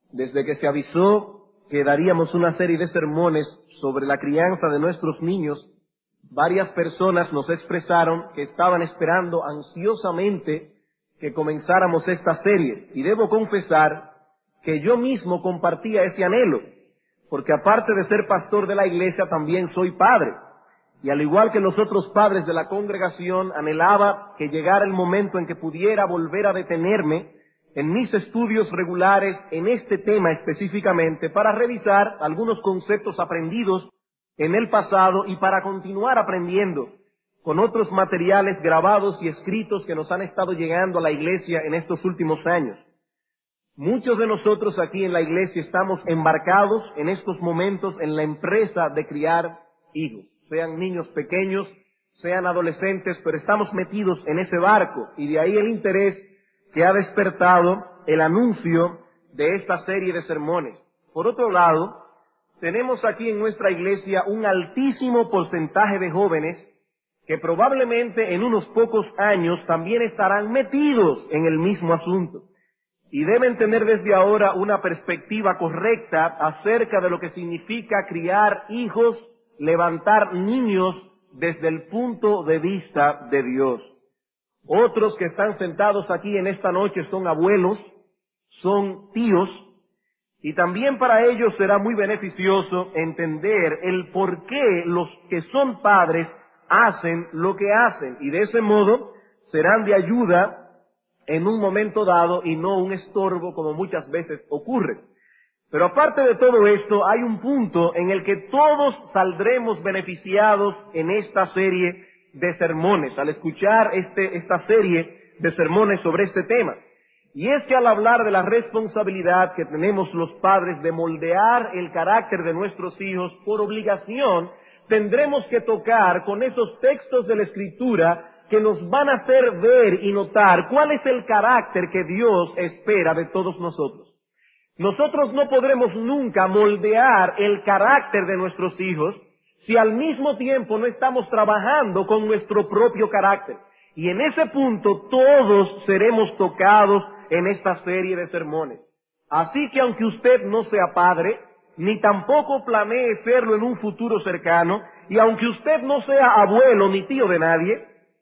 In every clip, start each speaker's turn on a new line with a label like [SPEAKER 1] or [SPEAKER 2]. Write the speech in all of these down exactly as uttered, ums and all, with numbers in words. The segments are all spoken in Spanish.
[SPEAKER 1] Desde que se avisó que daríamos una serie de sermones sobre la crianza de nuestros niños, varias personas nos expresaron que estaban esperando ansiosamente que comenzáramos esta serie. Y debo confesar que yo mismo compartía ese anhelo, porque aparte de ser pastor de la iglesia, también soy padre. Y al igual que los otros padres de la congregación, anhelaba que llegara el momento en que pudiera volver a detenerme en mis estudios regulares en este tema específicamente, para revisar algunos conceptos aprendidos en el pasado y para continuar aprendiendo con otros materiales grabados y escritos que nos han estado llegando a la iglesia en estos últimos años. Muchos de nosotros aquí en la iglesia estamos embarcados en estos momentos en la empresa de criar hijos, sean niños pequeños, sean adolescentes, pero estamos metidos en ese barco, y de ahí el interés que ha despertado el anuncio de esta serie de sermones. Por otro lado, tenemos aquí en nuestra iglesia un altísimo porcentaje de jóvenes que probablemente en unos pocos años también estarán metidos en el mismo asunto, y deben tener desde ahora una perspectiva correcta acerca de lo que significa criar hijos, levantar niños desde el punto de vista de Dios. Otros que están sentados aquí en esta noche son abuelos, son tíos, y también para ellos será muy beneficioso entender el por qué los que son padres hacen lo que hacen, y de ese modo serán de ayuda en un momento dado y no un estorbo como muchas veces ocurre. Pero aparte de todo esto, hay un punto en el que todos saldremos beneficiados en esta serie de sermones, al escuchar este, esta serie de sermones sobre este tema. Y es que al hablar de la responsabilidad que tenemos los padres de moldear el carácter de nuestros hijos, por obligación tendremos que tocar con esos textos de la Escritura que nos van a hacer ver y notar cuál es el carácter que Dios espera de todos nosotros. Nosotros no podremos nunca moldear el carácter de nuestros hijos si al mismo tiempo no estamos trabajando con nuestro propio carácter. Y en ese punto todos seremos tocados en esta serie de sermones. Así que aunque usted no sea padre, ni tampoco planee serlo en un futuro cercano, y aunque usted no sea abuelo ni tío de nadie,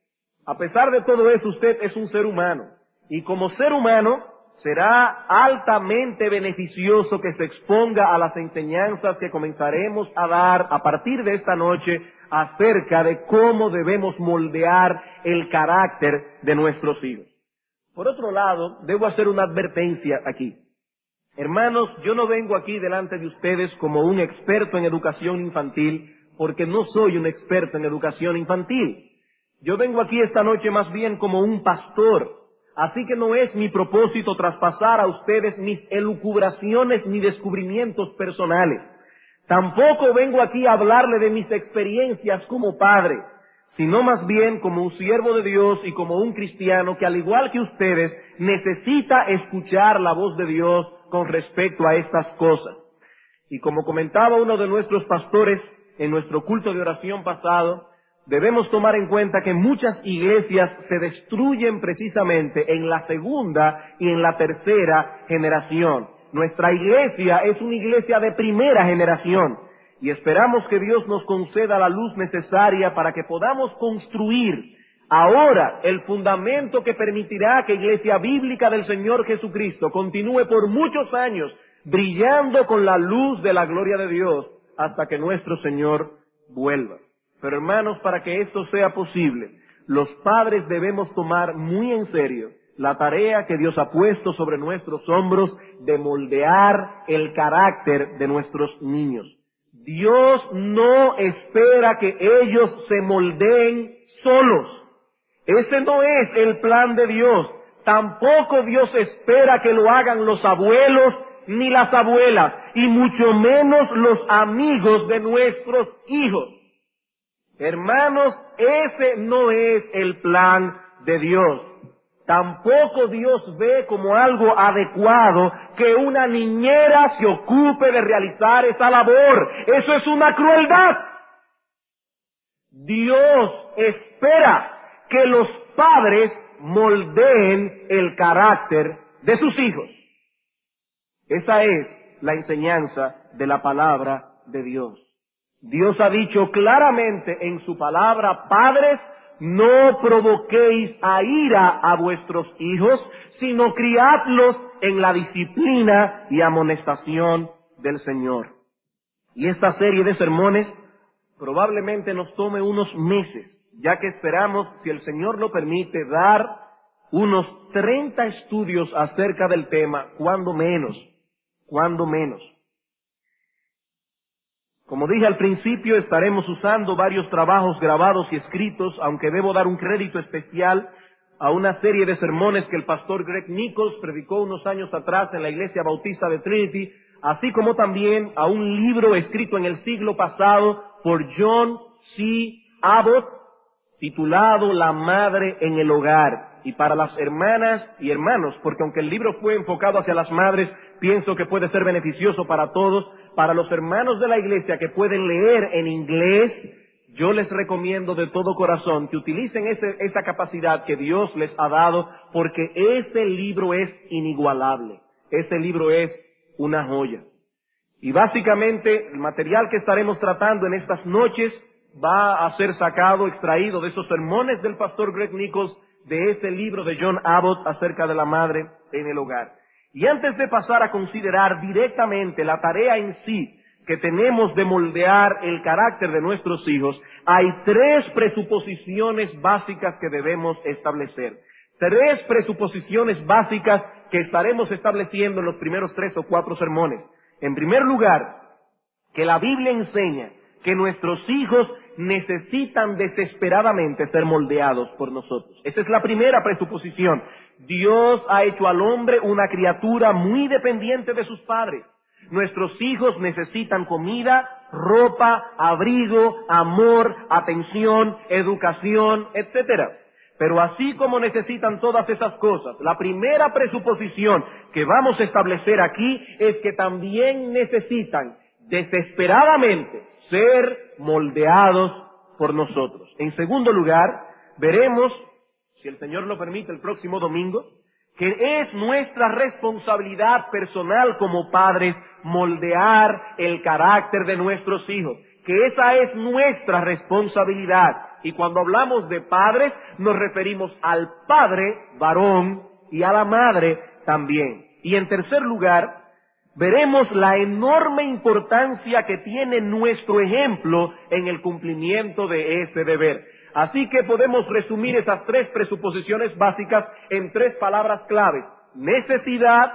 [SPEAKER 1] a pesar de todo eso, usted es un ser humano, y como ser humano será altamente beneficioso que se exponga a las enseñanzas que comenzaremos a dar a partir de esta noche acerca de cómo debemos moldear el carácter de nuestros hijos. Por otro lado, debo hacer una advertencia aquí. Hermanos, yo no vengo aquí delante de ustedes como un experto en educación infantil, porque no soy un experto en educación infantil. Yo vengo aquí esta noche más bien como un pastor, así que no es mi propósito traspasar a ustedes mis elucubraciones ni descubrimientos personales. Tampoco vengo aquí a hablarle de mis experiencias como padre, sino más bien como un siervo de Dios y como un cristiano que, al igual que ustedes, necesita escuchar la voz de Dios con respecto a estas cosas. Y como comentaba uno de nuestros pastores en nuestro culto de oración pasado, debemos tomar en cuenta que muchas iglesias se destruyen precisamente en la segunda y en la tercera generación. Nuestra iglesia es una iglesia de primera generación, y esperamos que Dios nos conceda la luz necesaria para que podamos construir ahora el fundamento que permitirá que Iglesia Bíblica del Señor Jesucristo continúe por muchos años brillando con la luz de la gloria de Dios hasta que nuestro Señor vuelva. Pero hermanos, para que esto sea posible, los padres debemos tomar muy en serio la tarea que Dios ha puesto sobre nuestros hombros de moldear el carácter de nuestros niños. Dios no espera que ellos se moldeen solos. Ese no es el plan de Dios. Tampoco Dios espera que lo hagan los abuelos ni las abuelas, y mucho menos los amigos de nuestros hijos. Hermanos, ese no es el plan de Dios. Tampoco Dios ve como algo adecuado que una niñera se ocupe de realizar esa labor. Eso es una crueldad. Dios espera que los padres moldeen el carácter de sus hijos. Esa es la enseñanza de la palabra de Dios. Dios ha dicho claramente en su palabra: padres, no provoquéis a ira a vuestros hijos, sino criadlos en la disciplina y amonestación del Señor. Y esta serie de sermones probablemente nos tome unos meses, ya que esperamos, si el Señor lo permite, dar unos treinta estudios acerca del tema, cuando menos, cuando menos. Como dije al principio, estaremos usando varios trabajos grabados y escritos, aunque debo dar un crédito especial a una serie de sermones que el pastor Greg Nichols predicó unos años atrás en la Iglesia Bautista de Trinity, así como también a un libro escrito en el siglo pasado por John C. Abbott, titulado La Madre en el Hogar. Y para las hermanas y hermanos, porque aunque el libro fue enfocado hacia las madres, pienso que puede ser beneficioso para todos. Para los hermanos de la iglesia que pueden leer en inglés, yo les recomiendo de todo corazón que utilicen ese, esa capacidad que Dios les ha dado, porque ese libro es inigualable. Ese libro es una joya. Y básicamente el material que estaremos tratando en estas noches va a ser sacado, extraído de esos sermones del pastor Greg Nichols, de ese libro de John Abbott acerca de la madre en el hogar. Y antes de pasar a considerar directamente la tarea en sí que tenemos de moldear el carácter de nuestros hijos, hay tres presuposiciones básicas que debemos establecer. Tres presuposiciones básicas que estaremos estableciendo en los primeros tres o cuatro sermones. En primer lugar, que la Biblia enseña que nuestros hijos necesitan desesperadamente ser moldeados por nosotros. Esa es la primera presuposición. Dios ha hecho al hombre una criatura muy dependiente de sus padres. Nuestros hijos necesitan comida, ropa, abrigo, amor, atención, educación, etcétera. Pero así como necesitan todas esas cosas, la primera presuposición que vamos a establecer aquí es que también necesitan desesperadamente ser moldeados por nosotros. En segundo lugar, veremos, si el Señor lo permite, el próximo domingo, que es nuestra responsabilidad personal como padres moldear el carácter de nuestros hijos, que esa es nuestra responsabilidad. Y cuando hablamos de padres, nos referimos al padre varón y a la madre también. Y en tercer lugar, veremos la enorme importancia que tiene nuestro ejemplo en el cumplimiento de ese deber. Así que podemos resumir esas tres presuposiciones básicas en tres palabras claves: necesidad,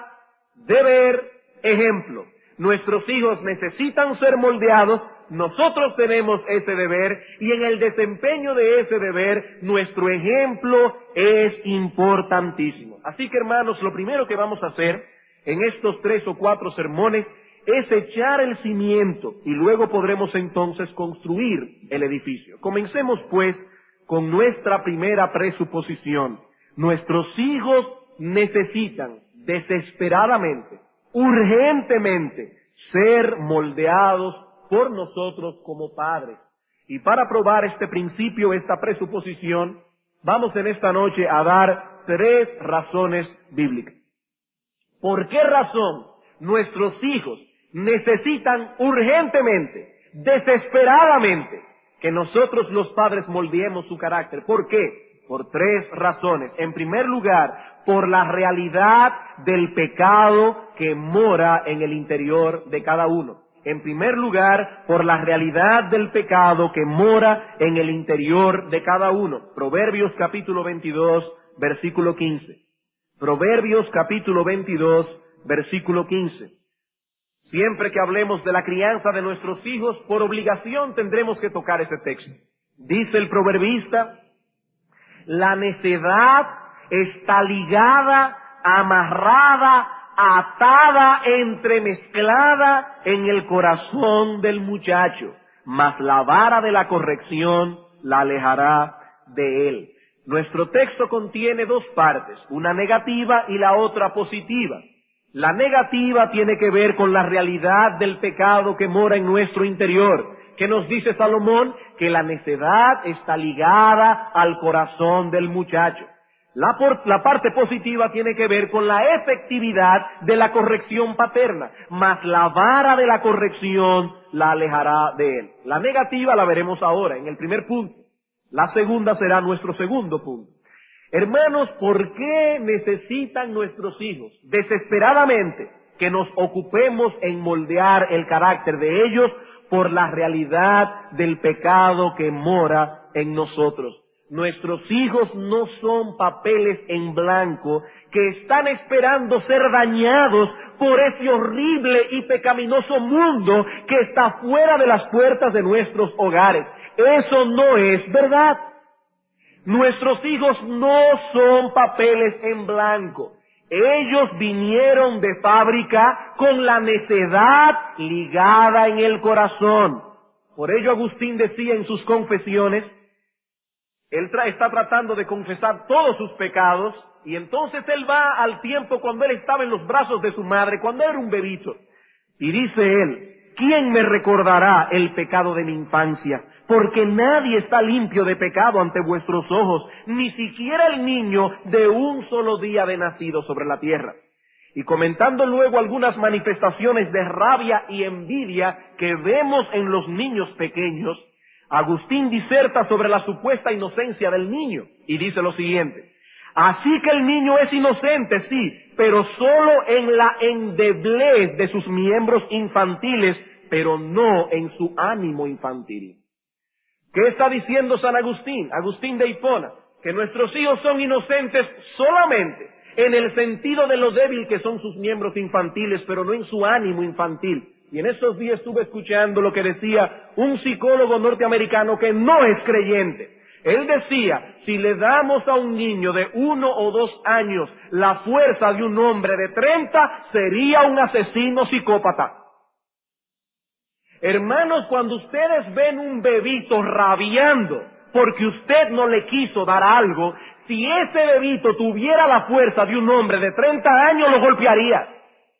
[SPEAKER 1] deber, ejemplo. Nuestros hijos necesitan ser moldeados, nosotros tenemos ese deber, y en el desempeño de ese deber, nuestro ejemplo es importantísimo. Así que, hermanos, lo primero que vamos a hacer en estos tres o cuatro sermones es echar el cimiento, y luego podremos entonces construir el edificio. Comencemos pues con nuestra primera presuposición. Nuestros hijos necesitan desesperadamente, urgentemente, ser moldeados por nosotros como padres. Y para probar este principio, esta presuposición, vamos en esta noche a dar tres razones bíblicas. ¿Por qué razón nuestros hijos necesitan urgentemente, desesperadamente, que nosotros los padres moldeemos su carácter? ¿Por qué? Por tres razones. En primer lugar, por la realidad del pecado que mora en el interior de cada uno. En primer lugar, por la realidad del pecado que mora en el interior de cada uno. Proverbios capítulo veintidós, versículo quince. Proverbios capítulo veintidós, versículo quince. Siempre que hablemos de la crianza de nuestros hijos, por obligación tendremos que tocar ese texto. Dice el proverbista: la necedad está ligada, amarrada, atada, entremezclada en el corazón del muchacho, mas la vara de la corrección la alejará de él. Nuestro texto contiene dos partes, una negativa y la otra positiva. La negativa tiene que ver con la realidad del pecado que mora en nuestro interior. ¿Qué nos dice Salomón? Que la necedad está ligada al corazón del muchacho. La, por, la parte positiva tiene que ver con la efectividad de la corrección paterna, mas la vara de la corrección la alejará de él. La negativa la veremos ahora, en el primer punto. La segunda será nuestro segundo punto. Hermanos, ¿por qué necesitan nuestros hijos desesperadamente que nos ocupemos en moldear el carácter de ellos? Por la realidad del pecado que mora en nosotros. Nuestros hijos no son papeles en blanco que están esperando ser dañados por ese horrible y pecaminoso mundo que está fuera de las puertas de nuestros hogares. Eso no es verdad. Nuestros hijos no son papeles en blanco. Ellos vinieron de fábrica con la necedad ligada en el corazón. Por ello Agustín decía en sus confesiones, él tra- está tratando de confesar todos sus pecados, y entonces él va al tiempo cuando él estaba en los brazos de su madre, cuando era un bebito. Y dice él, ¿quién me recordará el pecado de mi infancia? Porque nadie está limpio de pecado ante vuestros ojos, ni siquiera el niño de un solo día de nacido sobre la tierra. Y comentando luego algunas manifestaciones de rabia y envidia que vemos en los niños pequeños, Agustín diserta sobre la supuesta inocencia del niño y dice lo siguiente: así que el niño es inocente, sí, pero solo en la endeblez de sus miembros infantiles, pero no en su ánimo infantil. ¿Qué está diciendo San Agustín? Agustín de Hipona, que nuestros hijos son inocentes solamente en el sentido de lo débil que son sus miembros infantiles, pero no en su ánimo infantil. Y en estos días estuve escuchando lo que decía un psicólogo norteamericano que no es creyente. Él decía, si le damos a un niño de uno o dos años la fuerza de un hombre de treinta, sería un asesino psicópata. Hermanos, cuando ustedes ven un bebito rabiando porque usted no le quiso dar algo, si ese bebito tuviera la fuerza de un hombre de treinta años, lo golpearía.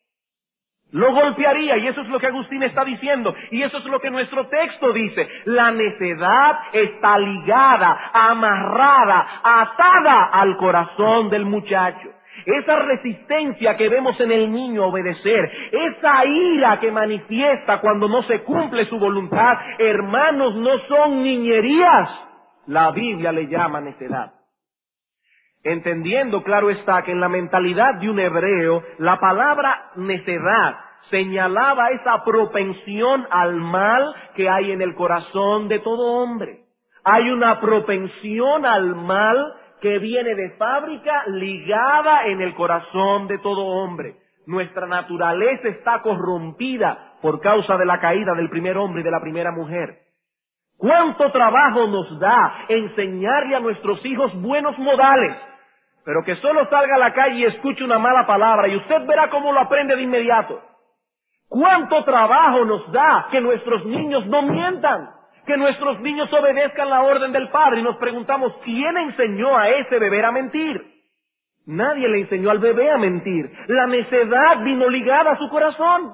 [SPEAKER 1] Lo golpearía, y eso es lo que Agustín está diciendo, y eso es lo que nuestro texto dice. La necedad está ligada, amarrada, atada al corazón del muchacho. Esa resistencia que vemos en el niño a obedecer, esa ira que manifiesta cuando no se cumple su voluntad, hermanos, no son niñerías. La Biblia le llama necedad. Entendiendo, claro está, que en la mentalidad de un hebreo, la palabra necedad señalaba esa propensión al mal que hay en el corazón de todo hombre. Hay una propensión al mal que viene de fábrica ligada en el corazón de todo hombre. Nuestra naturaleza está corrompida por causa de la caída del primer hombre y de la primera mujer. ¿Cuánto trabajo nos da enseñarle a nuestros hijos buenos modales? Pero que solo salga a la calle y escuche una mala palabra y usted verá cómo lo aprende de inmediato. ¿Cuánto trabajo nos da que nuestros niños no mientan? Que nuestros niños obedezcan la orden del padre, y nos preguntamos, ¿quién enseñó a ese bebé a mentir? Nadie le enseñó al bebé a mentir. La necedad vino ligada a su corazón.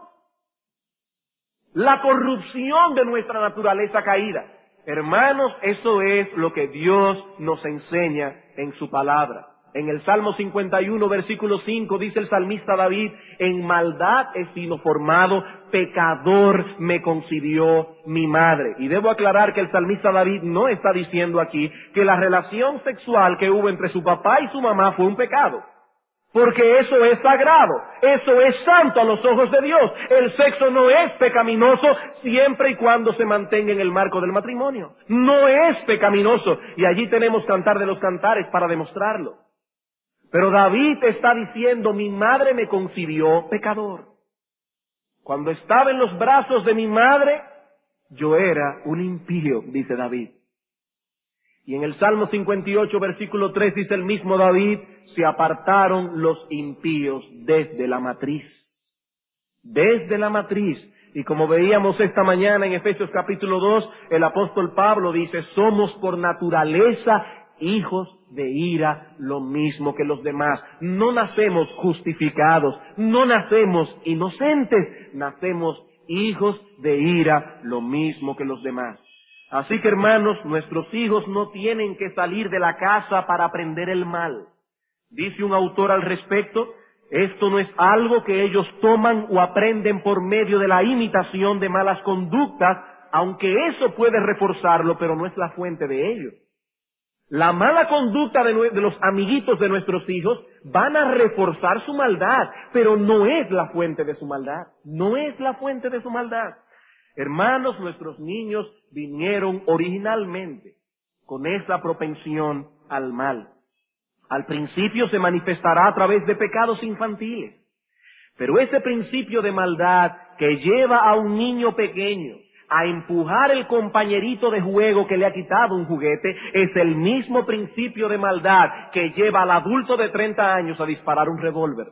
[SPEAKER 1] La corrupción de nuestra naturaleza caída. Hermanos, eso es lo que Dios nos enseña en su palabra. En el Salmo cincuenta y uno, versículo cinco, dice el salmista David, en maldad he sido formado, pecador me concibió mi madre. Y debo aclarar que el salmista David no está diciendo aquí que la relación sexual que hubo entre su papá y su mamá fue un pecado. Porque eso es sagrado, eso es santo a los ojos de Dios. El sexo no es pecaminoso siempre y cuando se mantenga en el marco del matrimonio. No es pecaminoso, y allí tenemos Cantar de los Cantares para demostrarlo. Pero David está diciendo, mi madre me concibió pecador. Cuando estaba en los brazos de mi madre, yo era un impío, dice David. Y en el Salmo cincuenta y ocho, versículo tres, dice el mismo David, se apartaron los impíos desde la matriz. Desde la matriz. Y como veíamos esta mañana en Efesios capítulo dos, el apóstol Pablo dice, somos por naturaleza hijos de ira, lo mismo que los demás. No nacemos justificados, no nacemos inocentes, nacemos hijos de ira, lo mismo que los demás. Así que, hermanos, nuestros hijos no tienen que salir de la casa para aprender el mal. Dice un autor al respecto: esto no es algo que ellos toman o aprenden por medio de la imitación de malas conductas, aunque eso puede reforzarlo, pero no es la fuente de ello. La mala conducta de, de los amiguitos de nuestros hijos van a reforzar su maldad, pero no es la fuente de su maldad. No es la fuente de su maldad. Hermanos, nuestros niños vinieron originalmente con esa propensión al mal. Al principio se manifestará a través de pecados infantiles, pero ese principio de maldad que lleva a un niño pequeño a empujar el compañerito de juego que le ha quitado un juguete, es el mismo principio de maldad que lleva al adulto de treinta años a disparar un revólver.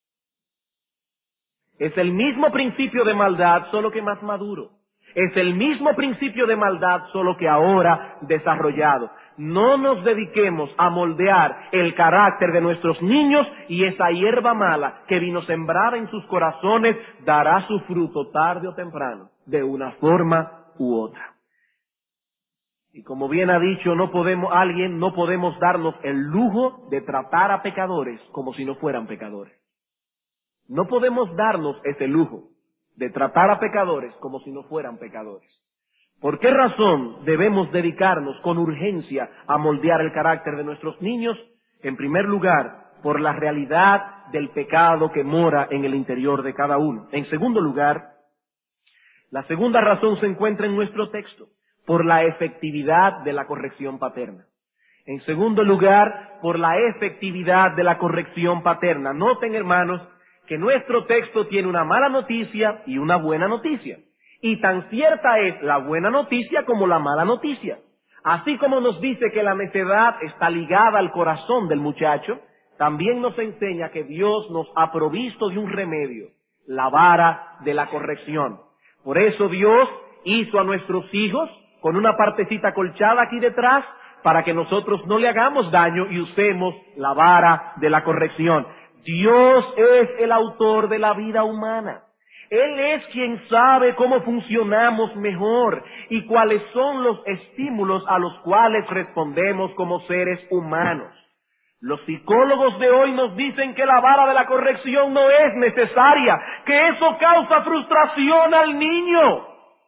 [SPEAKER 1] Es el mismo principio de maldad, solo que más maduro. Es el mismo principio de maldad, solo que ahora desarrollado. No nos dediquemos a moldear el carácter de nuestros niños, y esa hierba mala que vino sembrada en sus corazones dará su fruto tarde o temprano, de una forma u otra. Y como bien ha dicho, no podemos, alguien, no podemos darnos el lujo de tratar a pecadores como si no fueran pecadores. No podemos darnos ese lujo de tratar a pecadores como si no fueran pecadores. ¿Por qué razón debemos dedicarnos con urgencia a moldear el carácter de nuestros niños? En primer lugar, por la realidad del pecado que mora en el interior de cada uno. En segundo lugar, la segunda razón se encuentra en nuestro texto, por la efectividad de la corrección paterna. En segundo lugar, por la efectividad de la corrección paterna. Noten, hermanos, que nuestro texto tiene una mala noticia y una buena noticia. Y tan cierta es la buena noticia como la mala noticia. Así como nos dice que la necedad está ligada al corazón del muchacho, también nos enseña que Dios nos ha provisto de un remedio, la vara de la corrección. Por eso Dios hizo a nuestros hijos con una partecita colchada aquí detrás, para que nosotros no le hagamos daño y usemos la vara de la corrección. Dios es el autor de la vida humana. Él es quien sabe cómo funcionamos mejor y cuáles son los estímulos a los cuales respondemos como seres humanos. Los psicólogos de hoy nos dicen que la vara de la corrección no es necesaria, que eso causa frustración al niño.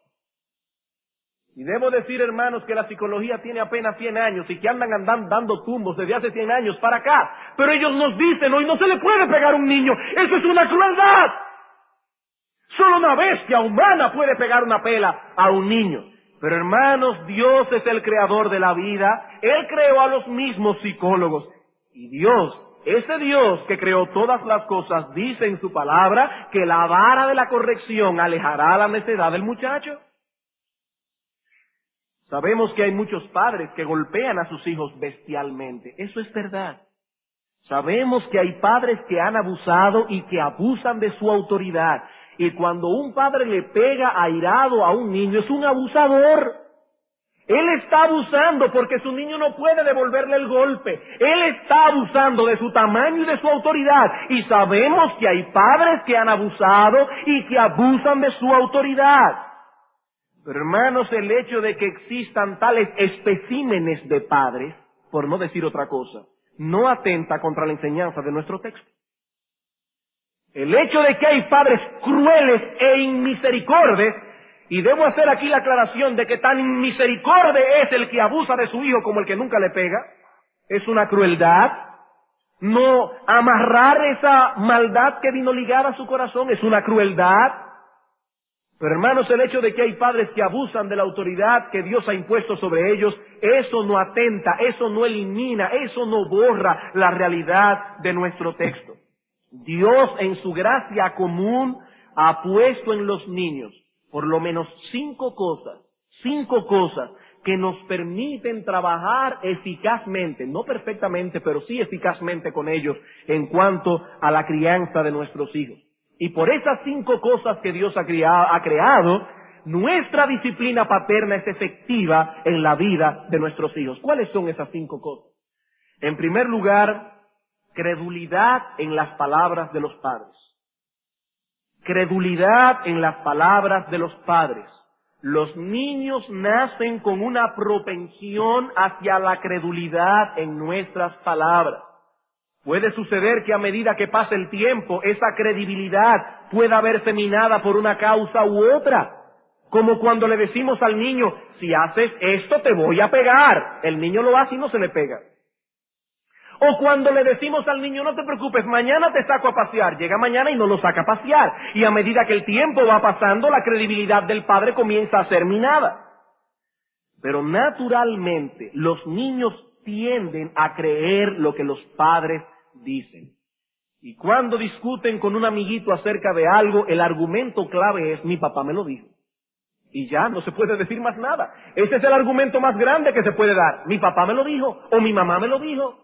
[SPEAKER 1] Y debo decir, hermanos, que la psicología tiene apenas cien años y que andan andando dando tumbos desde hace cien años para acá. Pero ellos nos dicen, hoy no se le puede pegar a un niño, eso es una crueldad. Solo una bestia humana puede pegar una pela a un niño. Pero hermanos, Dios es el creador de la vida. Él creó a los mismos psicólogos. Y Dios, ese Dios que creó todas las cosas, dice en su palabra que la vara de la corrección alejará la necedad del muchacho. Sabemos que hay muchos padres que golpean a sus hijos bestialmente. Eso es verdad. Sabemos que hay padres que han abusado y que abusan de su autoridad. Y cuando un padre le pega airado a un niño, es un abusador. Él está abusando porque su niño no puede devolverle el golpe. Él está abusando de su tamaño y de su autoridad. Y sabemos que hay padres que han abusado y que abusan de su autoridad. Pero hermanos, el hecho de que existan tales especímenes de padres, por no decir otra cosa, no atenta contra la enseñanza de nuestro texto. El hecho de que hay padres crueles e inmisericordes, y debo hacer aquí la aclaración de que tan inmisericorde es el que abusa de su hijo como el que nunca le pega, es una crueldad. No amarrar esa maldad que vino ligada a su corazón es una crueldad. Pero hermanos, el hecho de que hay padres que abusan de la autoridad que Dios ha impuesto sobre ellos, eso no atenta, eso no elimina, eso no borra la realidad de nuestro texto. Dios en su gracia común ha puesto en los niños por lo menos cinco cosas, cinco cosas que nos permiten trabajar eficazmente, no perfectamente, pero sí eficazmente con ellos en cuanto a la crianza de nuestros hijos. Y por esas cinco cosas que Dios ha creado, ha creado, nuestra disciplina paterna es efectiva en la vida de nuestros hijos. ¿Cuáles son esas cinco cosas? En primer lugar, credulidad en las palabras de los padres. Credulidad en las palabras de los padres. Los niños nacen con una propensión hacia la credulidad en nuestras palabras. Puede suceder que a medida que pase el tiempo, esa credibilidad pueda verse minada por una causa u otra. Como cuando le decimos al niño, si haces esto te voy a pegar. El niño lo hace y no se le pega. O cuando le decimos al niño, no te preocupes, mañana te saco a pasear. Llega mañana y no lo saca a pasear. Y a medida que el tiempo va pasando, la credibilidad del padre comienza a ser minada. Pero naturalmente, los niños tienden a creer lo que los padres dicen. Y cuando discuten con un amiguito acerca de algo, el argumento clave es, mi papá me lo dijo. Y ya, no se puede decir más nada. Ese es el argumento más grande que se puede dar. Mi papá me lo dijo, o mi mamá me lo dijo.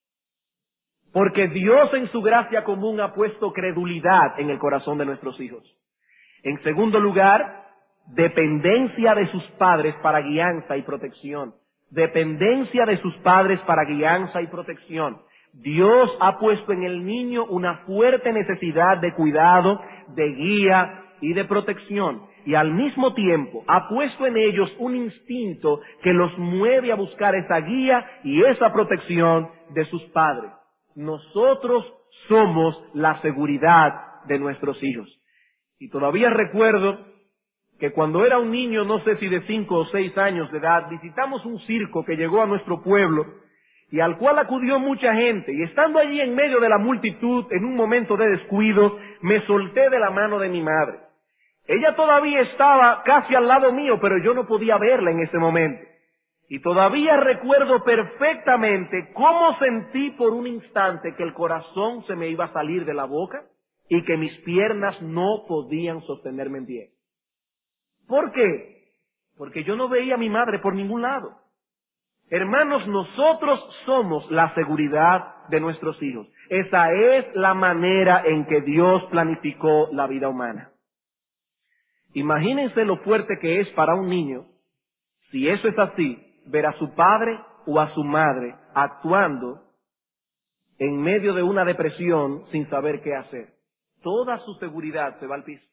[SPEAKER 1] Porque Dios en su gracia común ha puesto credulidad en el corazón de nuestros hijos. En segundo lugar, dependencia de sus padres para guianza y protección. Dependencia de sus padres para guianza y protección. Dios ha puesto en el niño una fuerte necesidad de cuidado, de guía y de protección. Y al mismo tiempo ha puesto en ellos un instinto que los mueve a buscar esa guía y esa protección de sus padres. Nosotros somos la seguridad de nuestros hijos. Y todavía recuerdo que cuando era un niño, no sé si de cinco o seis años de edad, visitamos un circo que llegó a nuestro pueblo y al cual acudió mucha gente. Y estando allí en medio de la multitud, en un momento de descuido, me solté de la mano de mi madre. Ella todavía estaba casi al lado mío, pero yo no podía verla en ese momento. Y todavía recuerdo perfectamente cómo sentí por un instante que el corazón se me iba a salir de la boca y que mis piernas no podían sostenerme en pie. ¿Por qué? Porque yo no veía a mi madre por ningún lado. Hermanos, nosotros somos la seguridad de nuestros hijos. Esa es la manera en que Dios planificó la vida humana. Imagínense lo fuerte que es para un niño, si eso es así, ver a su padre o a su madre actuando en medio de una depresión sin saber qué hacer. Toda su seguridad se va al piso.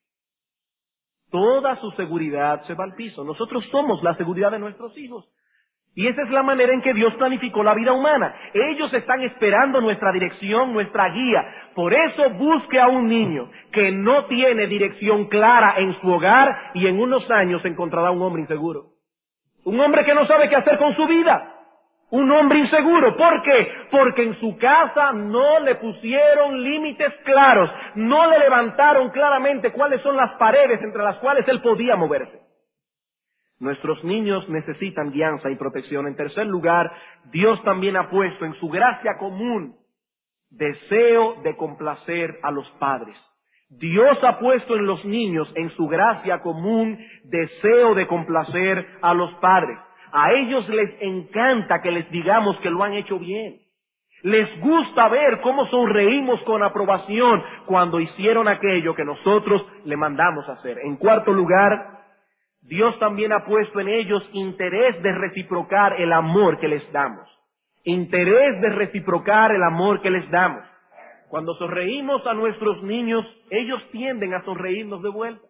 [SPEAKER 1] Toda su seguridad se va al piso. Nosotros somos la seguridad de nuestros hijos. Y esa es la manera en que Dios planificó la vida humana. Ellos están esperando nuestra dirección, nuestra guía. Por eso busque a un niño que no tiene dirección clara en su hogar y en unos años encontrará un hombre inseguro. Un hombre que no sabe qué hacer con su vida. Un hombre inseguro. ¿Por qué? Porque en su casa no le pusieron límites claros. No le levantaron claramente cuáles son las paredes entre las cuales él podía moverse. Nuestros niños necesitan guianza y protección. En tercer lugar, Dios también ha puesto en su gracia común deseo de complacer a los padres. Dios ha puesto en los niños, en su gracia común, deseo de complacer a los padres. A ellos les encanta que les digamos que lo han hecho bien. Les gusta ver cómo sonreímos con aprobación cuando hicieron aquello que nosotros le mandamos hacer. En cuarto lugar, Dios también ha puesto en ellos interés de reciprocar el amor que les damos. Interés de reciprocar el amor que les damos. Cuando sonreímos a nuestros niños, ellos tienden a sonreírnos de vuelta.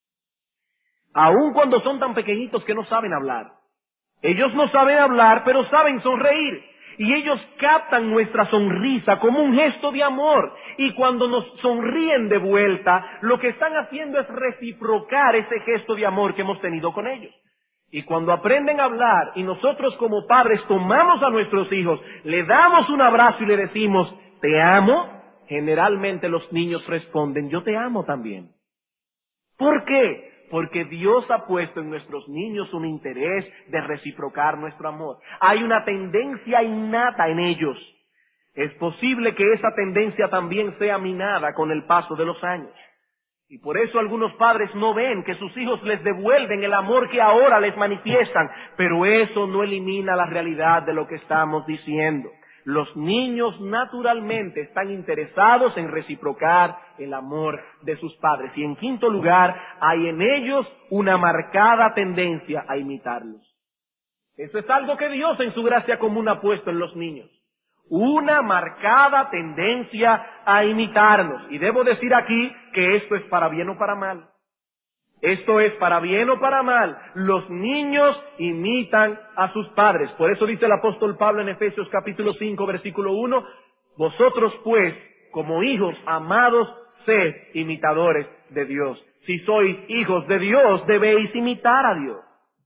[SPEAKER 1] Aun cuando son tan pequeñitos que no saben hablar. Ellos no saben hablar, pero saben sonreír. Y ellos captan nuestra sonrisa como un gesto de amor. Y cuando nos sonríen de vuelta, lo que están haciendo es reciprocar ese gesto de amor que hemos tenido con ellos. Y cuando aprenden a hablar y nosotros como padres tomamos a nuestros hijos, le damos un abrazo y le decimos, te amo, generalmente los niños responden, yo te amo también. ¿Por qué? Porque Dios ha puesto en nuestros niños un interés de reciprocar nuestro amor. Hay una tendencia innata en ellos. Es posible que esa tendencia también sea minada con el paso de los años. Y por eso algunos padres no ven que sus hijos les devuelven el amor que ahora les manifiestan. Pero eso no elimina la realidad de lo que estamos diciendo. Los niños naturalmente están interesados en reciprocar el amor de sus padres. Y en quinto lugar, hay en ellos una marcada tendencia a imitarlos. Eso es algo que Dios en su gracia común ha puesto en los niños. Una marcada tendencia a imitarnos. Y debo decir aquí que esto es para bien o para mal. Esto es para bien o para mal. Los niños imitan a sus padres. Por eso dice el apóstol Pablo en Efesios capítulo cinco, versículo uno, Vosotros pues, como hijos amados, sed imitadores de Dios. Si sois hijos de Dios, debéis imitar a Dios.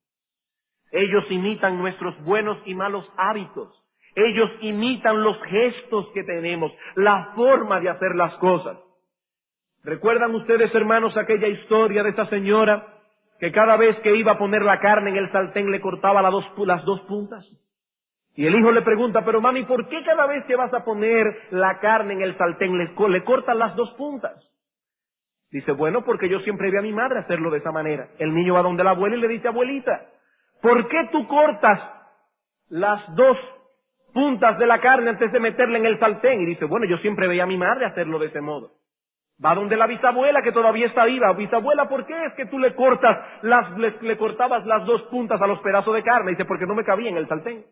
[SPEAKER 1] Ellos imitan nuestros buenos y malos hábitos. Ellos imitan los gestos que tenemos, la forma de hacer las cosas. ¿Recuerdan ustedes, hermanos, aquella historia de esa señora que cada vez que iba a poner la carne en el sartén le cortaba las dos, las dos puntas? Y el hijo le pregunta, pero mami, ¿por qué cada vez que vas a poner la carne en el sartén le, le cortan las dos puntas? Dice, bueno, porque yo siempre vi a mi madre hacerlo de esa manera. El niño va donde la abuela y le dice, abuelita, ¿por qué tú cortas las dos puntas de la carne antes de meterla en el sartén? Y dice, bueno, yo siempre veía a mi madre hacerlo de ese modo. Va donde la bisabuela que todavía está viva. Bisabuela, ¿por qué es que tú le cortas las, le, le cortabas las dos puntas a los pedazos de carne? Dice, porque no me cabía en el sartén.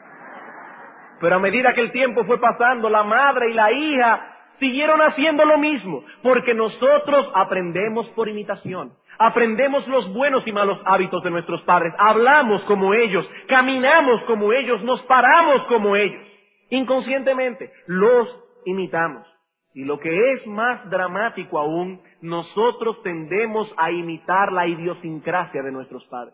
[SPEAKER 1] Pero a medida que el tiempo fue pasando, la madre y la hija siguieron haciendo lo mismo, porque nosotros aprendemos por imitación. Aprendemos los buenos y malos hábitos de nuestros padres. Hablamos como ellos, caminamos como ellos, nos paramos como ellos. Inconscientemente los imitamos. Y lo que es más dramático aún, nosotros tendemos a imitar la idiosincrasia de nuestros padres.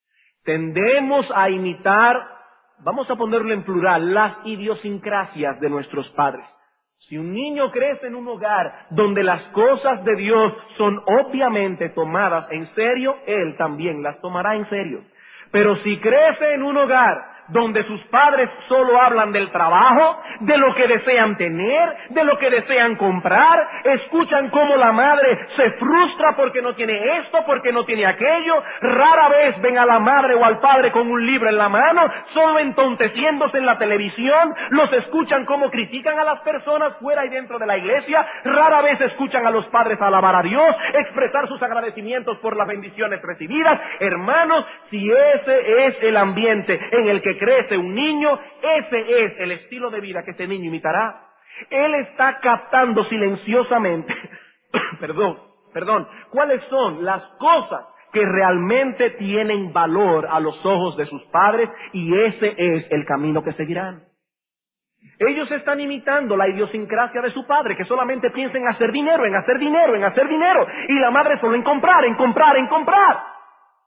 [SPEAKER 1] Tendemos a imitar, vamos a ponerlo en plural, las idiosincrasias de nuestros padres. Si un niño crece en un hogar donde las cosas de Dios son obviamente tomadas en serio, él también las tomará en serio. Pero si crece en un hogar donde sus padres solo hablan del trabajo, de lo que desean tener, de lo que desean comprar, escuchan cómo la madre se frustra porque no tiene esto, porque no tiene aquello, rara vez ven a la madre o al padre con un libro en la mano, solo entonteciéndose en la televisión, los escuchan cómo critican a las personas fuera y dentro de la iglesia, rara vez escuchan a los padres alabar a Dios, expresar sus agradecimientos por las bendiciones recibidas. Hermanos, si ese es el ambiente en el que crece un niño, ese es el estilo de vida que ese niño imitará. Él está captando silenciosamente, perdón, perdón, cuáles son las cosas que realmente tienen valor a los ojos de sus padres, y ese es el camino que seguirán. Ellos están imitando la idiosincrasia de su padre, que solamente piensa en hacer dinero, en hacer dinero, en hacer dinero, y la madre solo en comprar, en comprar, en comprar.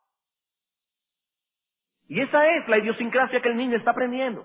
[SPEAKER 1] Y esa es la idiosincrasia que el niño está aprendiendo.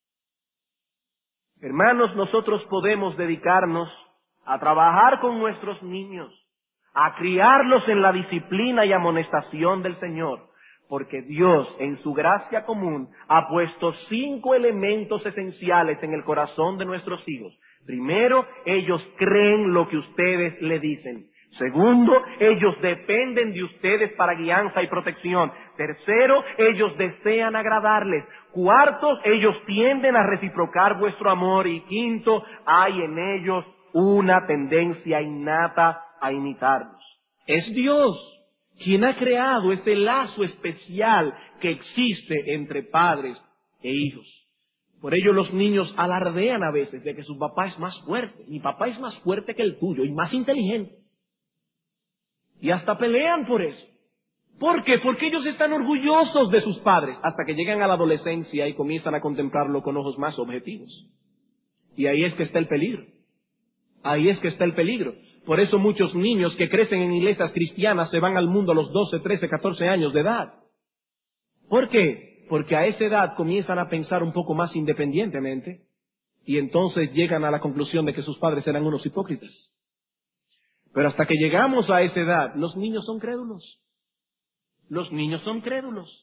[SPEAKER 1] Hermanos, nosotros podemos dedicarnos a trabajar con nuestros niños, a criarlos en la disciplina y amonestación del Señor, porque Dios, en su gracia común, ha puesto cinco elementos esenciales en el corazón de nuestros hijos. Primero, ellos creen lo que ustedes le dicen. Segundo, ellos dependen de ustedes para guianza y protección. Tercero, ellos desean agradarles. Cuarto, ellos tienden a reciprocar vuestro amor. Y quinto, hay en ellos una tendencia innata a imitarnos. Es Dios quien ha creado este lazo especial que existe entre padres e hijos. Por ello los niños alardean a veces de que su papá es más fuerte. Mi papá es más fuerte que el tuyo y más inteligente. Y hasta pelean por eso. ¿Por qué? Porque ellos están orgullosos de sus padres hasta que llegan a la adolescencia y comienzan a contemplarlo con ojos más objetivos. Y ahí es que está el peligro. Ahí es que está el peligro. Por eso muchos niños que crecen en iglesias cristianas se van al mundo a los doce, trece, catorce años de edad. ¿Por qué? Porque a esa edad comienzan a pensar un poco más independientemente y entonces llegan a la conclusión de que sus padres eran unos hipócritas. Pero hasta que llegamos a esa edad, los niños son crédulos. Los niños son crédulos.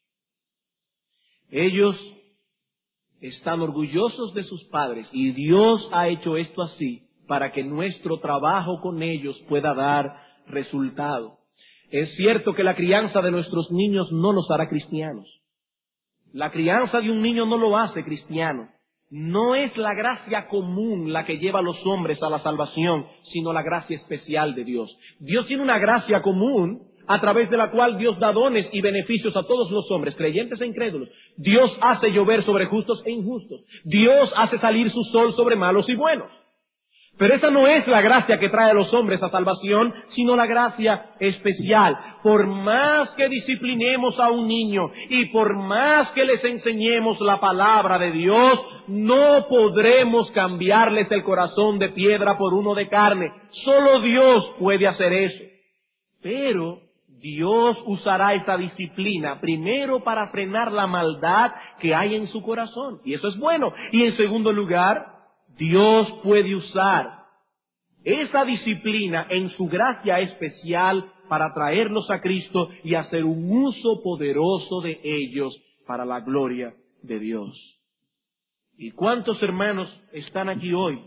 [SPEAKER 1] Ellos están orgullosos de sus padres y Dios ha hecho esto así para que nuestro trabajo con ellos pueda dar resultado. Es cierto que la crianza de nuestros niños no los hará cristianos. La crianza de un niño no lo hace cristiano. No es la gracia común la que lleva a los hombres a la salvación, sino la gracia especial de Dios. Dios tiene una gracia común a través de la cual Dios da dones y beneficios a todos los hombres, creyentes e incrédulos. Dios hace llover sobre justos e injustos. Dios hace salir su sol sobre malos y buenos. Pero esa no es la gracia que trae a los hombres a salvación, sino la gracia especial. Por más que disciplinemos a un niño y por más que les enseñemos la palabra de Dios, no podremos cambiarles el corazón de piedra por uno de carne. Solo Dios puede hacer eso. Pero Dios usará esta disciplina primero para frenar la maldad que hay en su corazón. Y eso es bueno. Y en segundo lugar, Dios puede usar esa disciplina en su gracia especial para traerlos a Cristo y hacer un uso poderoso de ellos para la gloria de Dios. ¿Y cuántos hermanos están aquí hoy,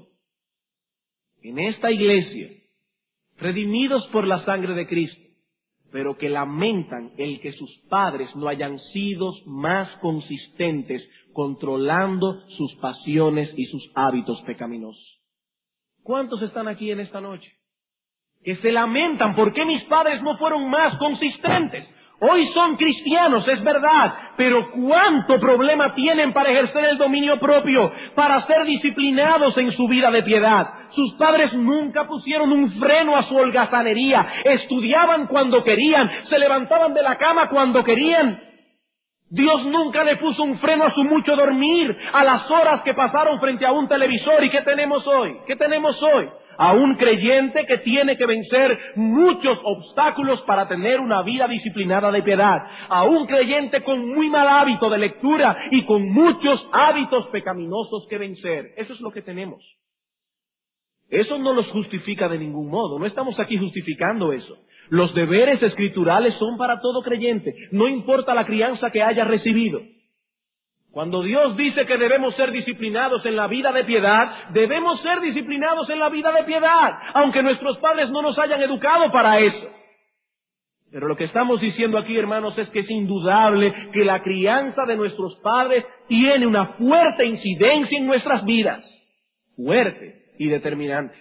[SPEAKER 1] en esta iglesia, redimidos por la sangre de Cristo, pero que lamentan el que sus padres no hayan sido más consistentes controlando sus pasiones y sus hábitos pecaminosos? ¿Cuántos están aquí en esta noche que se lamentan por qué mis padres no fueron más consistentes? Hoy son cristianos, es verdad, pero ¿cuánto problema tienen para ejercer el dominio propio, para ser disciplinados en su vida de piedad? Sus padres nunca pusieron un freno a su holgazanería, estudiaban cuando querían, se levantaban de la cama cuando querían. Dios nunca le puso un freno a su mucho dormir, a las horas que pasaron frente a un televisor. ¿Y qué tenemos hoy? ¿Qué tenemos hoy? A un creyente que tiene que vencer muchos obstáculos para tener una vida disciplinada de piedad. A un creyente con muy mal hábito de lectura y con muchos hábitos pecaminosos que vencer. Eso es lo que tenemos. Eso no los justifica de ningún modo. No estamos aquí justificando eso. Los deberes escriturales son para todo creyente, no importa la crianza que haya recibido. Cuando Dios dice que debemos ser disciplinados en la vida de piedad, debemos ser disciplinados en la vida de piedad, aunque nuestros padres no nos hayan educado para eso. Pero lo que estamos diciendo aquí, hermanos, es que es indudable que la crianza de nuestros padres tiene una fuerte incidencia en nuestras vidas, fuerte y determinante.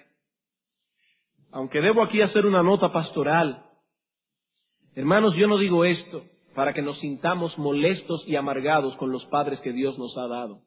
[SPEAKER 1] Aunque debo aquí hacer una nota pastoral, hermanos, yo no digo esto para que nos sintamos molestos y amargados con los padres que Dios nos ha dado.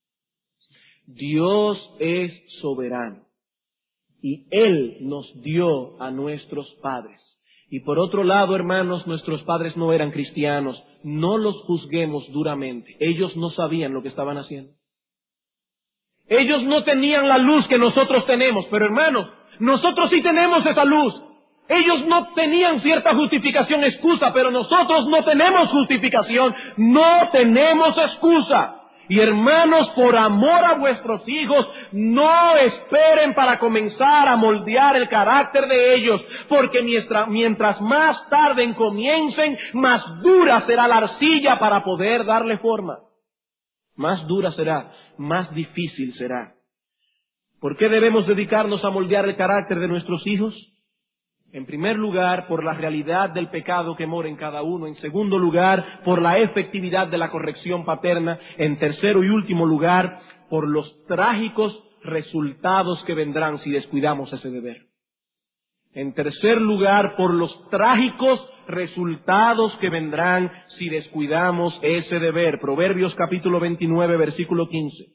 [SPEAKER 1] Dios es soberano y Él nos dio a nuestros padres. Y por otro lado, hermanos, nuestros padres no eran cristianos, no los juzguemos duramente. Ellos no sabían lo que estaban haciendo. Ellos no tenían la luz que nosotros tenemos, pero hermanos, nosotros sí tenemos esa luz. Ellos no tenían cierta justificación, excusa, pero nosotros no tenemos justificación, no tenemos excusa. Y hermanos, por amor a vuestros hijos, no esperen para comenzar a moldear el carácter de ellos, porque mientras, mientras más tarde comiencen, más dura será la arcilla para poder darle forma. Más dura será, más difícil será. ¿Por qué debemos dedicarnos a moldear el carácter de nuestros hijos? En primer lugar, por la realidad del pecado que mora en cada uno. En segundo lugar, por la efectividad de la corrección paterna. En tercero y último lugar, por los trágicos resultados que vendrán si descuidamos ese deber. En tercer lugar, por los trágicos resultados que vendrán si descuidamos ese deber. Proverbios capítulo veintinueve, versículo quince.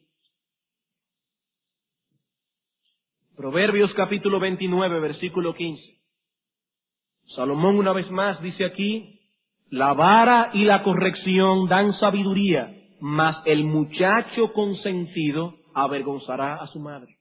[SPEAKER 1] Proverbios capítulo veintinueve, versículo quince. Salomón una vez más dice aquí, la vara y la corrección dan sabiduría, mas el muchacho consentido avergonzará a su madre.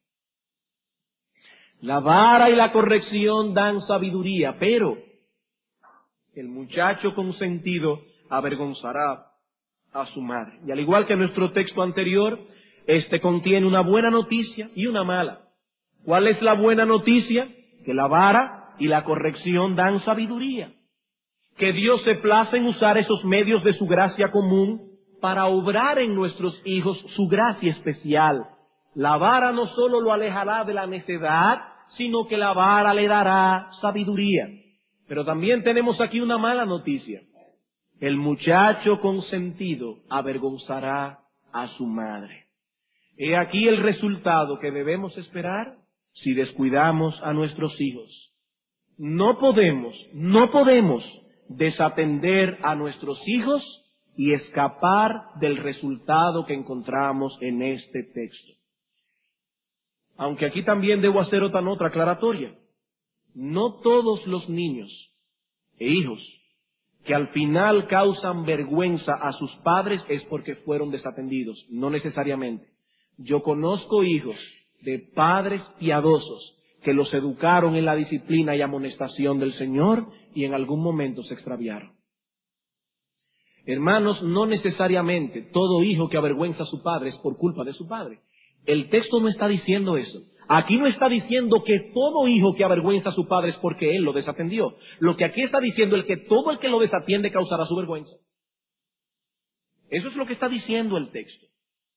[SPEAKER 1] La vara y la corrección dan sabiduría, pero el muchacho consentido avergonzará a su madre. Y al igual que nuestro texto anterior, este contiene una buena noticia y una mala. ¿Cuál es la buena noticia? Que la vara y la corrección dan sabiduría. Que Dios se place en usar esos medios de su gracia común para obrar en nuestros hijos su gracia especial. La vara no solo lo alejará de la necedad, sino que la vara le dará sabiduría. Pero también tenemos aquí una mala noticia. El muchacho consentido avergonzará a su madre. He aquí el resultado que debemos esperar si descuidamos a nuestros hijos. No podemos, no podemos desatender a nuestros hijos y escapar del resultado que encontramos en este texto. Aunque aquí también debo hacer otra nota aclaratoria. No todos los niños e hijos que al final causan vergüenza a sus padres es porque fueron desatendidos, no necesariamente. Yo conozco hijos de padres piadosos que los educaron en la disciplina y amonestación del Señor y en algún momento se extraviaron. Hermanos, no necesariamente todo hijo que avergüenza a su padre es por culpa de su padre. El texto no está diciendo eso. Aquí no está diciendo que todo hijo que avergüenza a su padre es porque él lo desatendió. Lo que aquí está diciendo es que todo el que lo desatiende causará su vergüenza. Eso es lo que está diciendo el texto.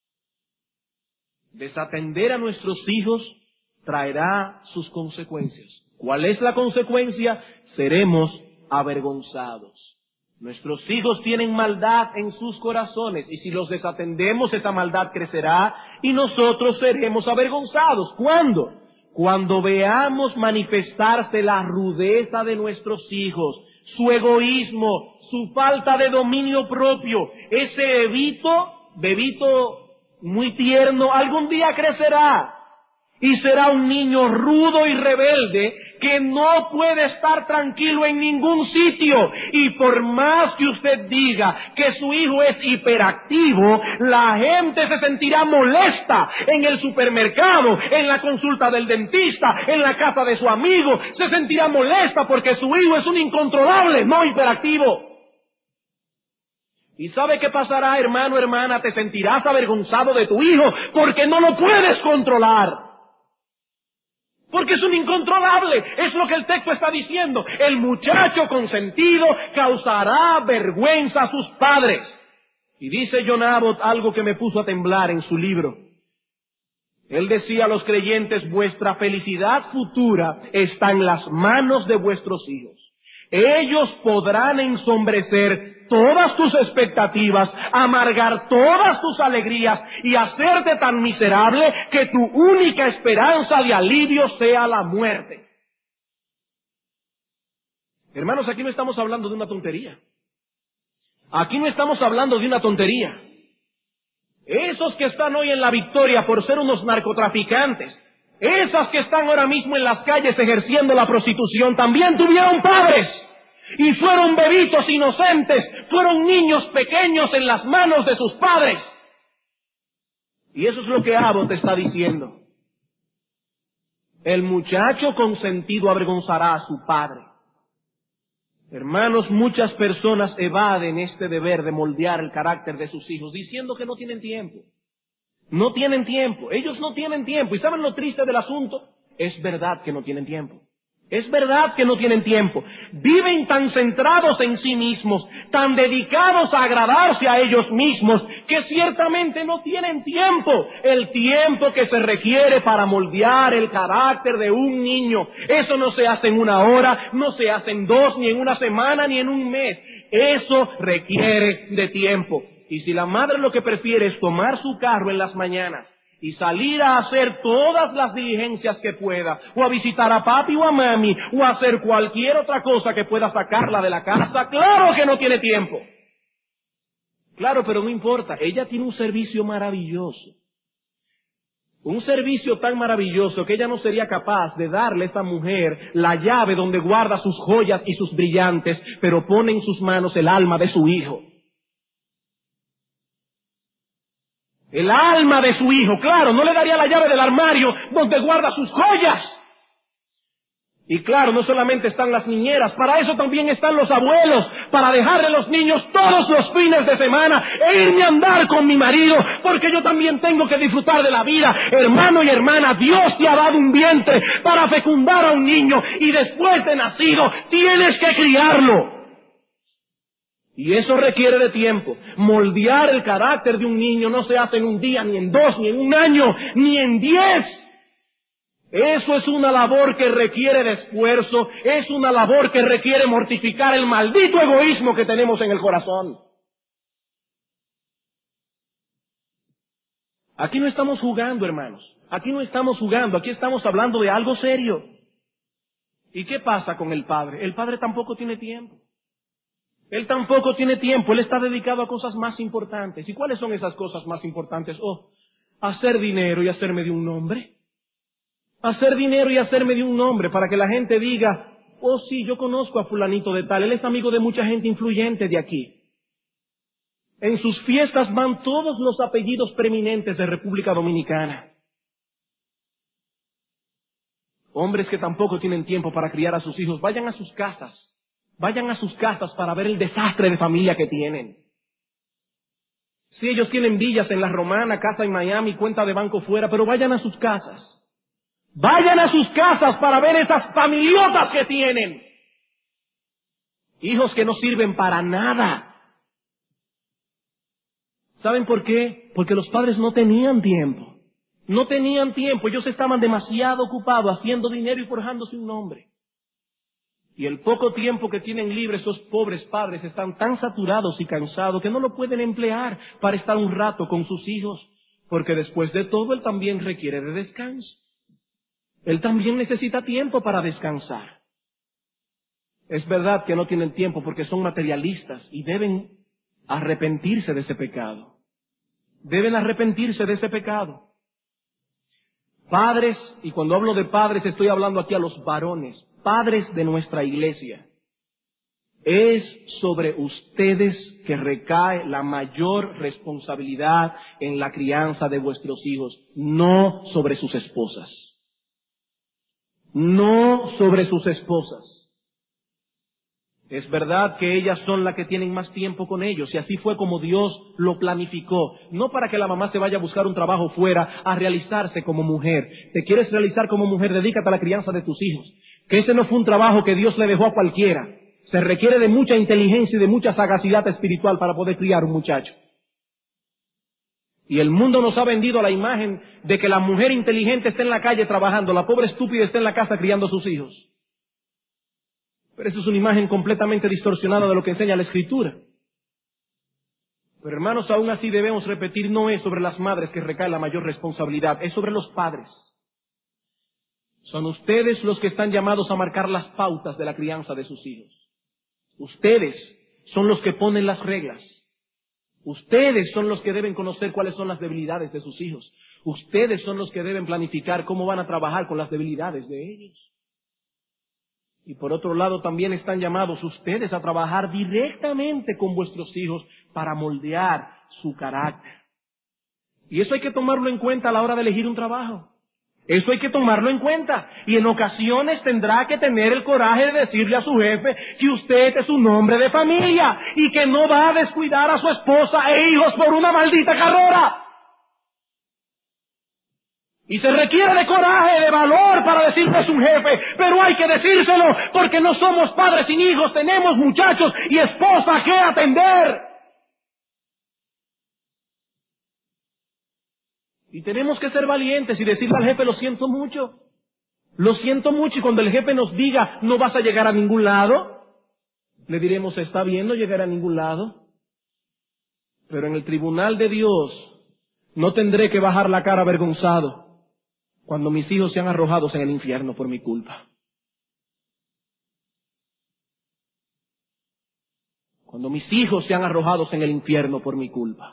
[SPEAKER 1] Desatender a nuestros hijos traerá sus consecuencias. ¿Cuál es la consecuencia? Seremos avergonzados. Nuestros hijos tienen maldad en sus corazones y si los desatendemos esa maldad crecerá y nosotros seremos avergonzados. ¿Cuándo? Cuando veamos manifestarse la rudeza de nuestros hijos, su egoísmo, su falta de dominio propio. Ese bebito, bebito muy tierno, algún día crecerá y será un niño rudo y rebelde que no puede estar tranquilo en ningún sitio. Y por más que usted diga que su hijo es hiperactivo, la gente se sentirá molesta en el supermercado, en la consulta del dentista, en la casa de su amigo. Se sentirá molesta porque su hijo es un incontrolable, no hiperactivo. ¿Y sabe qué pasará, hermano, hermana? Te sentirás avergonzado de tu hijo porque no lo puedes controlar. Porque es un incontrolable, es lo que el texto está diciendo. El muchacho consentido causará vergüenza a sus padres. Y dice John Abbott algo que me puso a temblar en su libro. Él decía a los creyentes, vuestra felicidad futura está en las manos de vuestros hijos. Ellos podrán ensombrecer todas tus expectativas, amargar todas tus alegrías y hacerte tan miserable que tu única esperanza de alivio sea la muerte. Hermanos, aquí no estamos hablando de una tontería. Aquí no estamos hablando de una tontería. Esos que están hoy en la victoria por ser unos narcotraficantes, esas que están ahora mismo en las calles ejerciendo la prostitución, también tuvieron padres. Y fueron bebitos inocentes, fueron niños pequeños en las manos de sus padres. Y eso es lo que Abbott está diciendo. El muchacho consentido avergonzará a su padre. Hermanos, muchas personas evaden este deber de moldear el carácter de sus hijos, diciendo que no tienen tiempo. No tienen tiempo, ellos no tienen tiempo. ¿Y saben lo triste del asunto? Es verdad que no tienen tiempo. Es verdad que no tienen tiempo. Viven tan centrados en sí mismos, tan dedicados a agradarse a ellos mismos, que ciertamente no tienen tiempo. El tiempo que se requiere para moldear el carácter de un niño. Eso no se hace en una hora, no se hace en dos, ni en una semana, ni en un mes. Eso requiere de tiempo. Y si la madre lo que prefiere es tomar su carro en las mañanas y salir a hacer todas las diligencias que pueda, o a visitar a papi o a mami, o a hacer cualquier otra cosa que pueda sacarla de la casa, claro que no tiene tiempo. Claro, pero no importa, ella tiene un servicio maravilloso. Un servicio tan maravilloso que ella no sería capaz de darle a esa mujer la llave donde guarda sus joyas y sus brillantes, pero pone en sus manos el alma de su hijo. El alma de su hijo, claro, no le daría la llave del armario donde guarda sus joyas. Y claro, no solamente están las niñeras, para eso también están los abuelos, para dejarle a los niños todos los fines de semana e irme a andar con mi marido, porque yo también tengo que disfrutar de la vida. Hermano y hermana, Dios te ha dado un vientre para fecundar a un niño y después de nacido tienes que criarlo. Y eso requiere de tiempo. Moldear el carácter de un niño no se hace en un día, ni en dos, ni en un año, ni en diez. Eso es una labor que requiere de esfuerzo, es una labor que requiere mortificar el maldito egoísmo que tenemos en el corazón. Aquí no estamos jugando, hermanos. Aquí no estamos jugando, aquí estamos hablando de algo serio. ¿Y qué pasa con el padre? El padre tampoco tiene tiempo. Él tampoco tiene tiempo, él está dedicado a cosas más importantes. ¿Y cuáles son esas cosas más importantes? Oh, hacer dinero y hacerme de un nombre. hacer dinero y hacerme de un nombre para que la gente diga, oh sí, yo conozco a fulanito de tal, él es amigo de mucha gente influyente de aquí. En sus fiestas van todos los apellidos preeminentes de República Dominicana. Hombres que tampoco tienen tiempo para criar a sus hijos, vayan a sus casas, vayan a sus casas para ver el desastre de familia que tienen. Si ellos tienen villas en La Romana, casa en Miami, cuenta de banco fuera, pero vayan a sus casas. Vayan a sus casas para ver esas familiotas que tienen. Hijos que no sirven para nada. ¿Saben por qué? Porque los padres no tenían tiempo. No tenían tiempo. Ellos estaban demasiado ocupados haciendo dinero y forjándose un nombre. Y el poco tiempo que tienen libre esos pobres padres están tan saturados y cansados que no lo pueden emplear para estar un rato con sus hijos. Porque después de todo él también requiere de descanso. Él también necesita tiempo para descansar. Es verdad que no tienen tiempo porque son materialistas y deben arrepentirse de ese pecado. Deben arrepentirse de ese pecado. Padres, y cuando hablo de padres estoy hablando aquí a los varones, padres de nuestra iglesia. Es sobre ustedes que recae la mayor responsabilidad en la crianza de vuestros hijos, no sobre sus esposas. No sobre sus esposas. Es verdad que ellas son las que tienen más tiempo con ellos, y así fue como Dios lo planificó. No para que la mamá se vaya a buscar un trabajo fuera, a realizarse como mujer. ¿Te quieres realizar como mujer? Dedícate a la crianza de tus hijos. Que ese no fue un trabajo que Dios le dejó a cualquiera. Se requiere de mucha inteligencia y de mucha sagacidad espiritual para poder criar un muchacho. Y el mundo nos ha vendido la imagen de que la mujer inteligente está en la calle trabajando, la pobre estúpida está en la casa criando a sus hijos. Pero eso es una imagen completamente distorsionada de lo que enseña la Escritura. Pero hermanos, aún así debemos repetir, no es sobre las madres que recae la mayor responsabilidad, es sobre los padres. Son ustedes los que están llamados a marcar las pautas de la crianza de sus hijos. Ustedes son los que ponen las reglas. Ustedes son los que deben conocer cuáles son las debilidades de sus hijos. Ustedes son los que deben planificar cómo van a trabajar con las debilidades de ellos. Y por otro lado también están llamados ustedes a trabajar directamente con vuestros hijos para moldear su carácter. Y eso hay que tomarlo en cuenta a la hora de elegir un trabajo. Eso hay que tomarlo en cuenta. Y en ocasiones tendrá que tener el coraje de decirle a su jefe que usted es un hombre de familia y que no va a descuidar a su esposa e hijos por una maldita carrera. Y se requiere de coraje, de valor para decirle a su jefe, pero hay que decírselo porque no somos padres sin hijos, tenemos muchachos y esposa que atender. Y tenemos que ser valientes y decirle al jefe, lo siento mucho, lo siento mucho, y cuando el jefe nos diga, no vas a llegar a ningún lado, le diremos, está bien, no llegará a ningún lado, pero en el tribunal de Dios no tendré que bajar la cara avergonzado cuando mis hijos sean arrojados en el infierno por mi culpa. Cuando mis hijos sean arrojados en el infierno por mi culpa.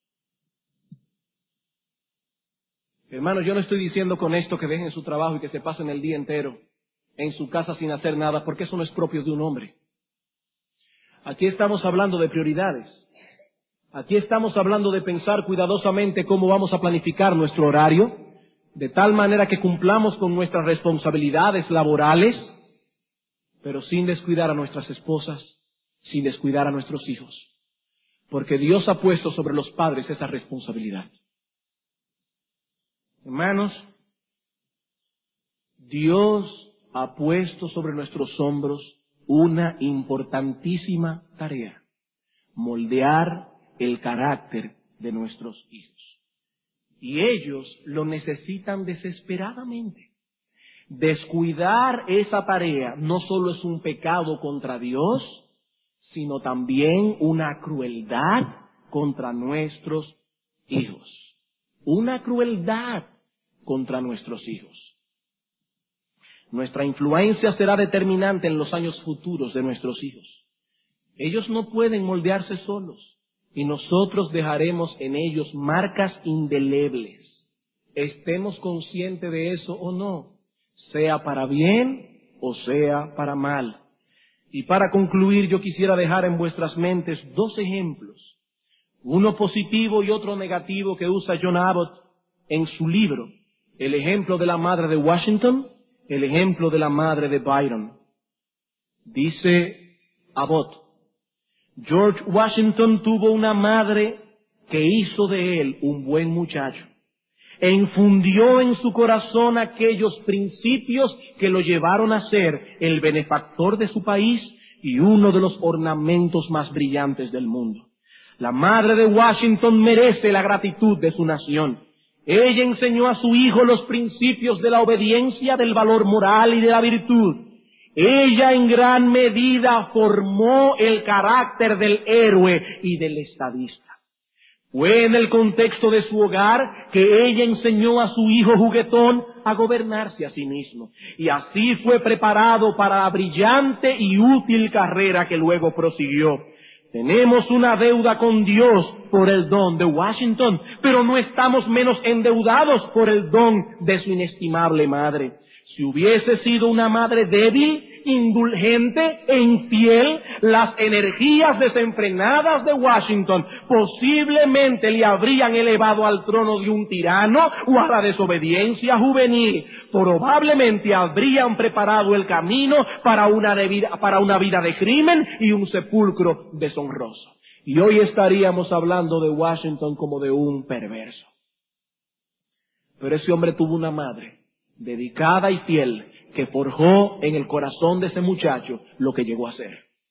[SPEAKER 1] Hermanos, yo no estoy diciendo con esto que dejen su trabajo y que se pasen el día entero en su casa sin hacer nada, porque eso no es propio de un hombre. Aquí estamos hablando de prioridades. Aquí estamos hablando de pensar cuidadosamente cómo vamos a planificar nuestro horario, de tal manera que cumplamos con nuestras responsabilidades laborales, pero sin descuidar a nuestras esposas, sin descuidar a nuestros hijos. Porque Dios ha puesto sobre los padres esa responsabilidad. Hermanos, Dios ha puesto sobre nuestros hombros una importantísima tarea: moldear el carácter de nuestros hijos. Y ellos lo necesitan desesperadamente. Descuidar esa tarea no solo es un pecado contra Dios, sino también una crueldad contra nuestros hijos. Una crueldad contra nuestros hijos. Nuestra influencia será determinante en los años futuros de nuestros hijos. Ellos no pueden moldearse solos y nosotros dejaremos en ellos marcas indelebles. Estemos conscientes de eso o no. sea para bien o sea para mal. Y para concluir, yo quisiera dejar en vuestras mentes dos ejemplos, uno positivo y otro negativo, que usa John Abbott en su libro. El ejemplo de la madre de Washington, el ejemplo de la madre de Byron. Dice Abbott: George Washington tuvo una madre que hizo de él un buen muchacho e infundió en su corazón aquellos principios que lo llevaron a ser el benefactor de su país y uno de los ornamentos más brillantes del mundo. La madre de Washington merece la gratitud de su nación. Ella enseñó a su hijo los principios de la obediencia, del valor moral y de la virtud. Ella en gran medida formó el carácter del héroe y del estadista. Fue en el contexto de su hogar que ella enseñó a su hijo juguetón a gobernarse a sí mismo. Y así fue preparado para la brillante y útil carrera que luego prosiguió. Tenemos una deuda con Dios por el don de Washington, pero no estamos menos endeudados por el don de su inestimable madre. Si hubiese sido una madre débil, indulgente e infiel, las energías desenfrenadas de Washington posiblemente le habrían elevado al trono de un tirano o a la desobediencia juvenil. Probablemente habrían preparado el camino para una, vida, para una vida de crimen y un sepulcro deshonroso. Y hoy estaríamos hablando de Washington como de un perverso. Pero ese hombre tuvo una madre dedicada y fiel, que forjó en el corazón de ese muchacho lo que llegó a ser.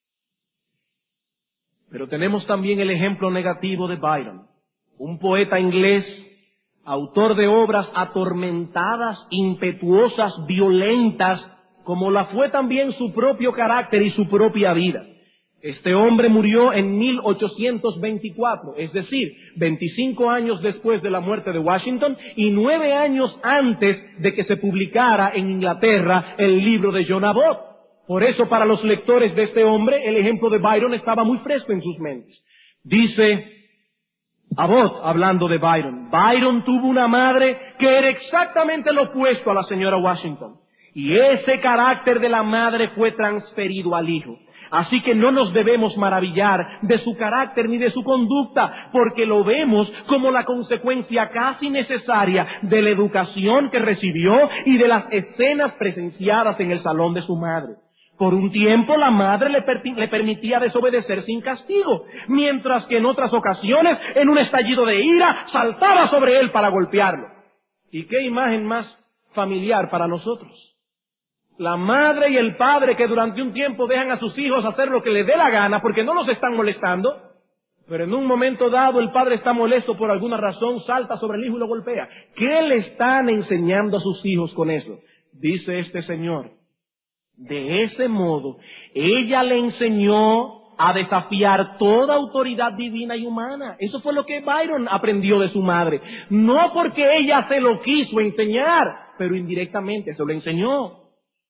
[SPEAKER 1] Pero tenemos también el ejemplo negativo de Byron, un poeta inglés, autor de obras atormentadas, impetuosas, violentas, como la fue también su propio carácter y su propia vida. Este hombre murió en mil ochocientos veinticuatro, es decir, veinticinco años después de la muerte de Washington y nueve años antes de que se publicara en Inglaterra el libro de John Abbott. Por eso, para los lectores de este hombre, el ejemplo de Byron estaba muy fresco en sus mentes. Dice Abbott, hablando de Byron: Byron tuvo una madre que era exactamente lo opuesto a la señora Washington, y ese carácter de la madre fue transferido al hijo. Así que no nos debemos maravillar de su carácter ni de su conducta, porque lo vemos como la consecuencia casi necesaria de la educación que recibió y de las escenas presenciadas en el salón de su madre. Por un tiempo la madre le, per- le permitía desobedecer sin castigo, mientras que en otras ocasiones, en un estallido de ira, saltaba sobre él para golpearlo. ¿Y qué imagen más familiar para nosotros? La madre y el padre que durante un tiempo dejan a sus hijos hacer lo que les dé la gana porque no los están molestando, pero en un momento dado el padre está molesto por alguna razón, salta sobre el hijo y lo golpea. ¿Qué le están enseñando a sus hijos con eso? Dice este señor: de ese modo, ella le enseñó a desafiar toda autoridad divina y humana. Eso fue lo que Byron aprendió de su madre. No porque ella se lo quiso enseñar, pero indirectamente se lo enseñó.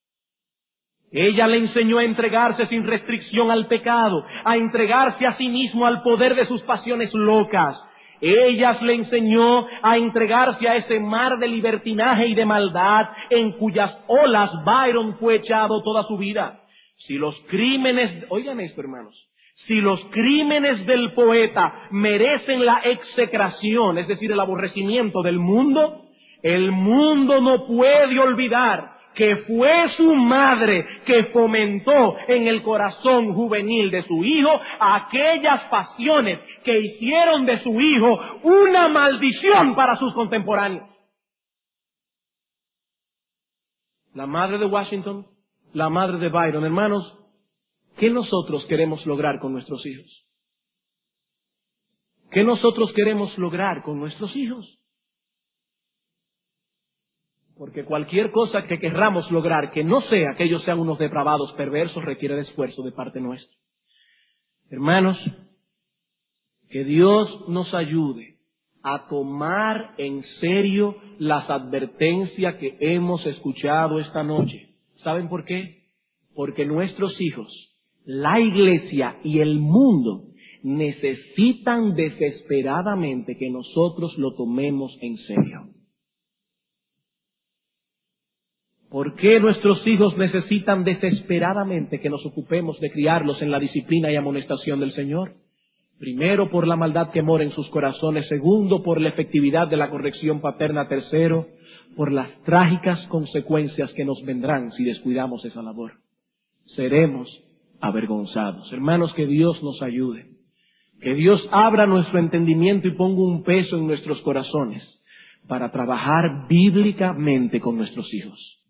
[SPEAKER 1] Ella le enseñó a entregarse sin restricción al pecado, a entregarse a sí mismo al poder de sus pasiones locas. Ella le enseñó a entregarse a ese mar de libertinaje y de maldad en cuyas olas Byron fue echado toda su vida. Si los crímenes, oigan esto, hermanos, si los crímenes del poeta merecen la execración, es decir, el aborrecimiento del mundo, el mundo no puede olvidar que fue su madre que fomentó en el corazón juvenil de su hijo aquellas pasiones que hicieron de su hijo una maldición para sus contemporáneos. La madre de Washington, la madre de Byron. Hermanos, ¿qué nosotros queremos lograr con nuestros hijos? ¿Qué nosotros queremos lograr con nuestros hijos? Porque cualquier cosa que querramos lograr que no sea que ellos sean unos depravados perversos requiere de esfuerzo de parte nuestra. Hermanos, que Dios nos ayude a tomar en serio las advertencias que hemos escuchado esta noche. ¿Saben por qué? Porque nuestros hijos, la iglesia y el mundo necesitan desesperadamente que nosotros lo tomemos en serio. ¿Por qué nuestros hijos necesitan desesperadamente que nos ocupemos de criarlos en la disciplina y amonestación del Señor? Primero, por la maldad que mora en sus corazones. Segundo, por la efectividad de la corrección paterna. Tercero, por las trágicas consecuencias que nos vendrán si descuidamos esa labor. Seremos avergonzados. Hermanos, que Dios nos ayude. Que Dios abra nuestro entendimiento y ponga un peso en nuestros corazones para trabajar bíblicamente con nuestros hijos.